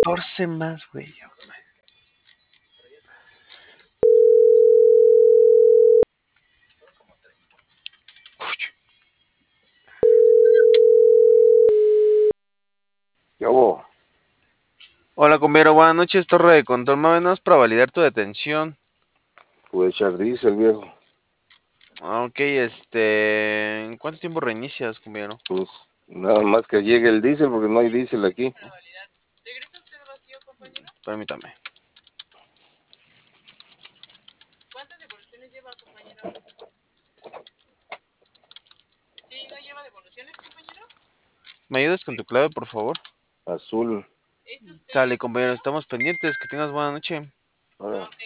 14 más, güey. ¿Qué hubo? Hola, compañero, buenas noches, torre de control. Más o menos para validar tu detención. Pude echar diésel, viejo. Ok, ¿en cuánto tiempo reinicias, compañero? Pues nada más que llegue el diésel porque no hay diésel aquí. ¿Regresa usted vacío, compañero? Permítame. ¿Cuántas devoluciones lleva, compañero? ¿Sí, no lleva devoluciones, compañero? ¿Me ayudas con tu clave, por favor? Azul. ¿Es usted, Sale, compañero, estamos pendientes. Que tengas buena noche. Ahora.